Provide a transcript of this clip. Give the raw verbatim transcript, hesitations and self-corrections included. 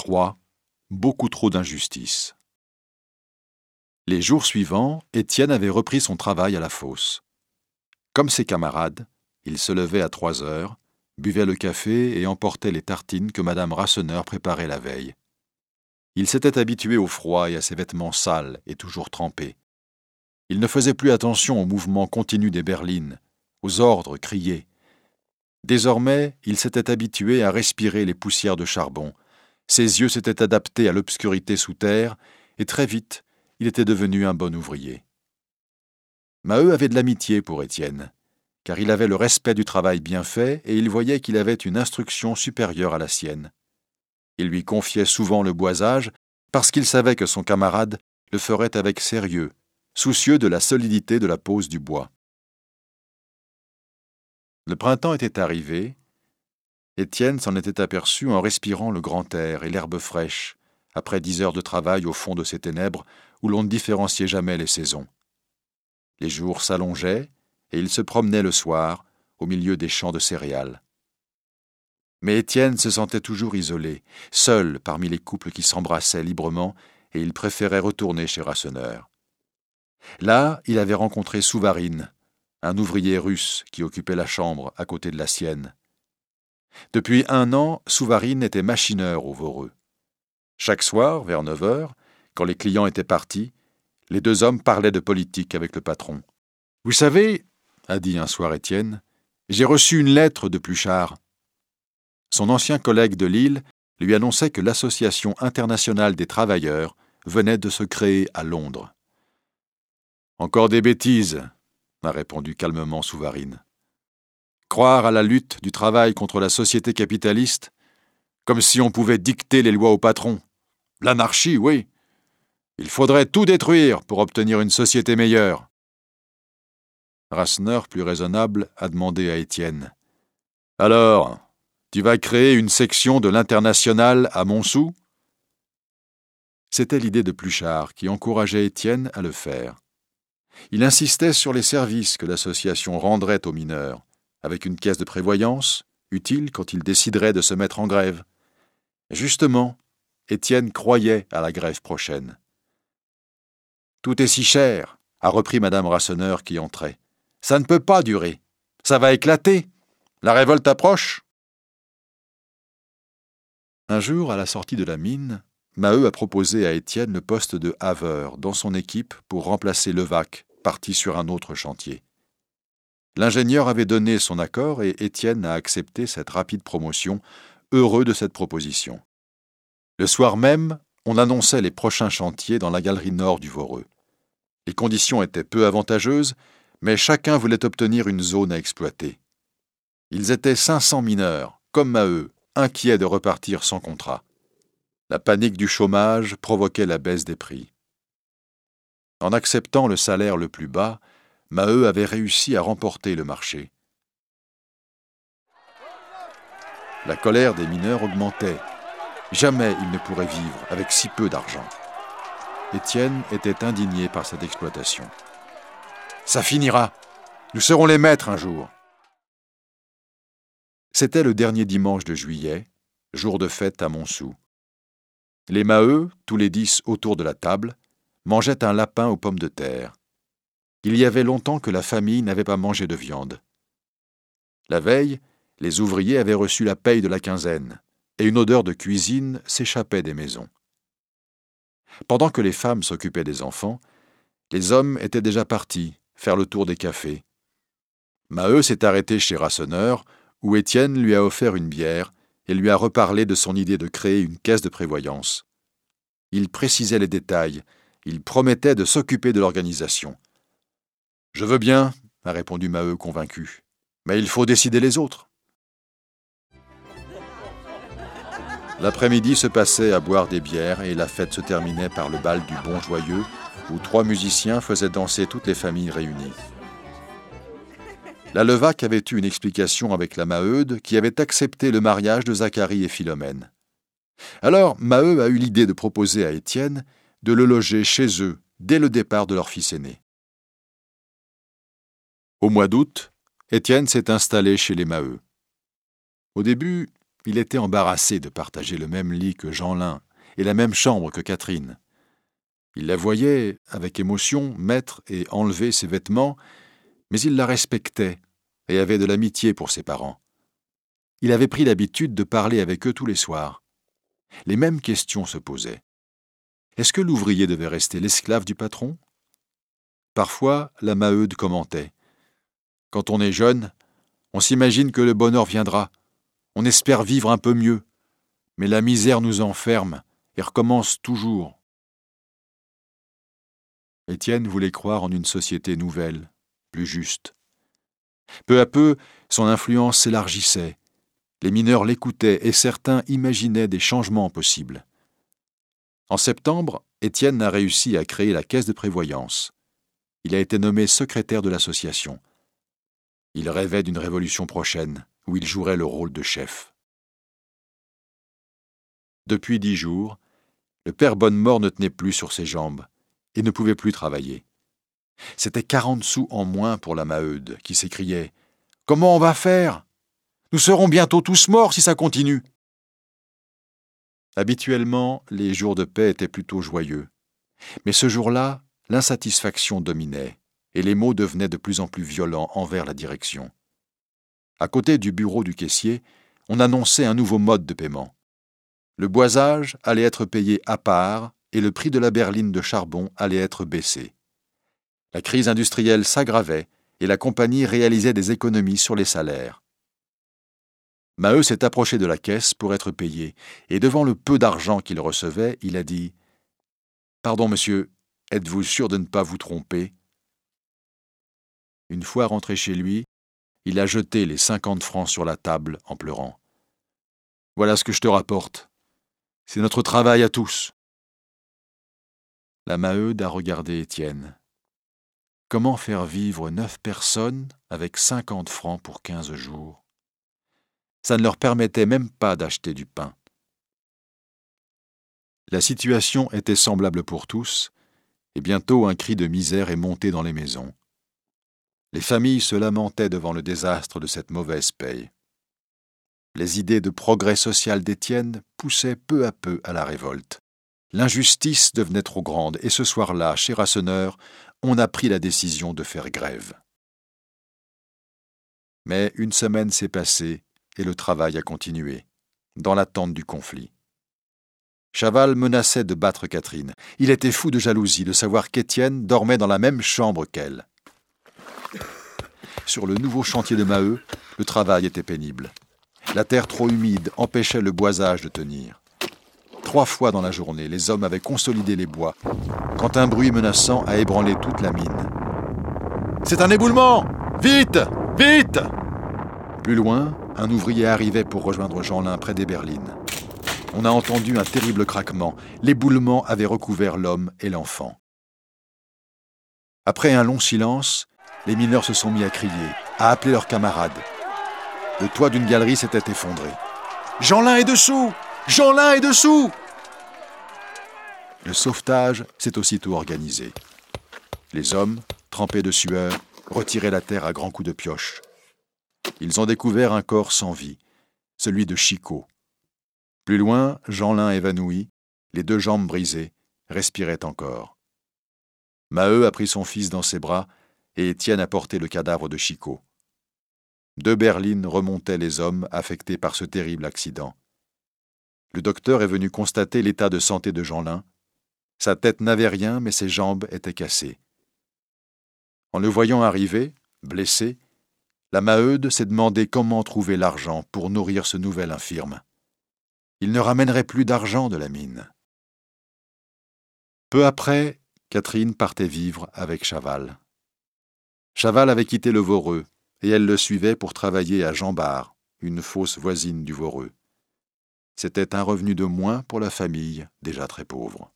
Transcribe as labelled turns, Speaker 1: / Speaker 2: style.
Speaker 1: trois. Beaucoup trop d'injustice. Les jours suivants, Étienne avait repris son travail à la fosse. Comme ses camarades, il se levait à trois heures, buvait le café et emportait les tartines que madame Rasseneur préparait la veille. Il s'était habitué au froid et à ses vêtements sales et toujours trempés. Il ne faisait plus attention au mouvement continu des berlines, aux ordres criés. Désormais, il s'était habitué à respirer les poussières de charbon. Ses yeux s'étaient adaptés à l'obscurité sous terre, et très vite, il était devenu un bon ouvrier. Maheu avait de l'amitié pour Étienne, car il avait le respect du travail bien fait et il voyait qu'il avait une instruction supérieure à la sienne. Il lui confiait souvent le boisage parce qu'il savait que son camarade le ferait avec sérieux, soucieux de la solidité de la pose du bois. Le printemps était arrivé. Étienne s'en était aperçu en respirant le grand air et l'herbe fraîche, après dix heures de travail au fond de ces ténèbres où l'on ne différenciait jamais les saisons. Les jours s'allongeaient et il se promenait le soir au milieu des champs de céréales. Mais Étienne se sentait toujours isolé, seul parmi les couples qui s'embrassaient librement, et il préférait retourner chez Rasseneur. Là, il avait rencontré Souvarine, un ouvrier russe qui occupait la chambre à côté de la sienne. Depuis un an, Souvarine était machineur au Voreux. Chaque soir, vers neuf heures, quand les clients étaient partis, les deux hommes parlaient de politique avec le patron. « Vous savez, a dit un soir Étienne, j'ai reçu une lettre de Pluchart. » Son ancien collègue de Lille lui annonçait que l'Association internationale des travailleurs venait de se créer à Londres. « Encore des bêtises, » a répondu calmement Souvarine. « Croire à la lutte du travail contre la société capitaliste, comme si on pouvait dicter les lois au patron. L'anarchie, oui. Il faudrait tout détruire pour obtenir une société meilleure. » Rasseneur, plus raisonnable, a demandé à Étienne. « Alors, tu vas créer une section de l'Internationale à Montsou ?» C'était l'idée de Pluchart qui encourageait Étienne à le faire. Il insistait sur les services que l'association rendrait aux mineurs, avec une caisse de prévoyance, utile quand ils décideraient de se mettre en grève. Justement, Étienne croyait à la grève prochaine. « Tout est si cher, » a repris madame Rasseneur qui entrait. « Ça ne peut pas durer. Ça va éclater. La révolte approche. » Un jour, à la sortie de la mine, Maheu a proposé à Étienne le poste de haveur dans son équipe pour remplacer Levaque, parti sur un autre chantier. L'ingénieur avait donné son accord et Étienne a accepté cette rapide promotion, heureux de cette proposition. Le soir même, on annonçait les prochains chantiers dans la galerie nord du Voreux. Les conditions étaient peu avantageuses, mais chacun voulait obtenir une zone à exploiter. Ils étaient cinq cents mineurs, comme Maheu, inquiets de repartir sans contrat. La panique du chômage provoquait la baisse des prix. En acceptant le salaire le plus bas, Maheu avait réussi à remporter le marché. La colère des mineurs augmentait. Jamais ils ne pourraient vivre avec si peu d'argent. Étienne était indigné par cette exploitation. « Ça finira. Nous serons les maîtres un jour. » C'était le dernier dimanche de juillet, jour de fête à Montsou. Les Maheu, tous les dix autour de la table, mangeaient un lapin aux pommes de terre. Il y avait longtemps que la famille n'avait pas mangé de viande. La veille, les ouvriers avaient reçu la paye de la quinzaine, et une odeur de cuisine s'échappait des maisons. Pendant que les femmes s'occupaient des enfants, les hommes étaient déjà partis faire le tour des cafés. Maheu s'est arrêté chez Rasseneur, où Étienne lui a offert une bière et lui a reparlé de son idée de créer une caisse de prévoyance. Il précisait les détails, il promettait de s'occuper de l'organisation. « Je veux bien, » a répondu Maheu convaincu, « mais il faut décider les autres. » L'après-midi se passait à boire des bières et la fête se terminait par le bal du Bon Joyeux, où trois musiciens faisaient danser toutes les familles réunies. La Levaque avait eu une explication avec la Maheude qui avait accepté le mariage de Zacharie et Philomène. Alors Maheu a eu l'idée de proposer à Étienne de le loger chez eux dès le départ de leur fils aîné. Au mois d'août, Étienne s'est installé chez les Maheu. Au début, il était embarrassé de partager le même lit que Jeanlin et la même chambre que Catherine. Il la voyait, avec émotion, mettre et enlever ses vêtements, mais il la respectait et avait de l'amitié pour ses parents. Il avait pris l'habitude de parler avec eux tous les soirs. Les mêmes questions se posaient. Est-ce que l'ouvrier devait rester l'esclave du patron ? Parfois, la Maheude commentait. « Quand on est jeune, on s'imagine que le bonheur viendra. On espère vivre un peu mieux. Mais la misère nous enferme et recommence toujours. » Étienne voulait croire en une société nouvelle, plus juste. Peu à peu, son influence s'élargissait. Les mineurs l'écoutaient et certains imaginaient des changements possibles. En septembre, Étienne a réussi à créer la caisse de prévoyance. Il a été nommé secrétaire de l'association. Il rêvait d'une révolution prochaine, où il jouerait le rôle de chef. Depuis dix jours, le père Bonnemort ne tenait plus sur ses jambes et ne pouvait plus travailler. C'était quarante sous en moins pour la Maheude, qui s'écriait « Comment on va faire ? Nous serons bientôt tous morts si ça continue !» Habituellement, les jours de paix étaient plutôt joyeux. Mais ce jour-là, l'insatisfaction dominait et les mots devenaient de plus en plus violents envers la direction. À côté du bureau du caissier, on annonçait un nouveau mode de paiement. Le boisage allait être payé à part et le prix de la berline de charbon allait être baissé. La crise industrielle s'aggravait et la compagnie réalisait des économies sur les salaires. Maheu s'est approché de la caisse pour être payé, et devant le peu d'argent qu'il recevait, il a dit « Pardon, monsieur, êtes-vous sûr de ne pas vous tromper ?» Une fois rentré chez lui, il a jeté les cinquante francs sur la table en pleurant. « Voilà ce que je te rapporte. C'est notre travail à tous. » La Maheude a regardé Étienne. Comment faire vivre neuf personnes avec cinquante francs pour quinze jours ? Ça ne leur permettait même pas d'acheter du pain. La situation était semblable pour tous, et bientôt un cri de misère est monté dans les maisons. Les familles se lamentaient devant le désastre de cette mauvaise paye. Les idées de progrès social d'Étienne poussaient peu à peu à la révolte. L'injustice devenait trop grande, et ce soir-là, chez Rasseneur, on a pris la décision de faire grève. Mais une semaine s'est passée, et le travail a continué, dans l'attente du conflit. Chaval menaçait de battre Catherine. Il était fou de jalousie de savoir qu'Étienne dormait dans la même chambre qu'elle. Sur le nouveau chantier de Maheu, le travail était pénible. La terre trop humide empêchait le boisage de tenir. Trois fois dans la journée, les hommes avaient consolidé les bois, quand un bruit menaçant a ébranlé toute la mine. « C'est un éboulement ! Vite ! Vite !» Plus loin, un ouvrier arrivait pour rejoindre Jeanlin près des berlines. On a entendu un terrible craquement. L'éboulement avait recouvert l'homme et l'enfant. Après un long silence, les mineurs se sont mis à crier, à appeler leurs camarades. Le toit d'une galerie s'était effondré. « Jeanlin est dessous ! Jeanlin est dessous !» Le sauvetage s'est aussitôt organisé. Les hommes, trempés de sueur, retiraient la terre à grands coups de pioche. Ils ont découvert un corps sans vie, celui de Chicot. Plus loin, Jeanlin évanoui, les deux jambes brisées, respirait encore. Maheu a pris son fils dans ses bras et Étienne a porté le cadavre de Chicot. Deux berlines remontaient les hommes affectés par ce terrible accident. Le docteur est venu constater l'état de santé de Jeanlin. Sa tête n'avait rien, mais ses jambes étaient cassées. En le voyant arriver, blessé, la Maheude s'est demandé comment trouver l'argent pour nourrir ce nouvel infirme. Il ne ramènerait plus d'argent de la mine. Peu après, Catherine partait vivre avec Chaval. Chaval avait quitté le Voreux, et elle le suivait pour travailler à Jean-Bart, une fosse voisine du Voreux. C'était un revenu de moins pour la famille, déjà très pauvre.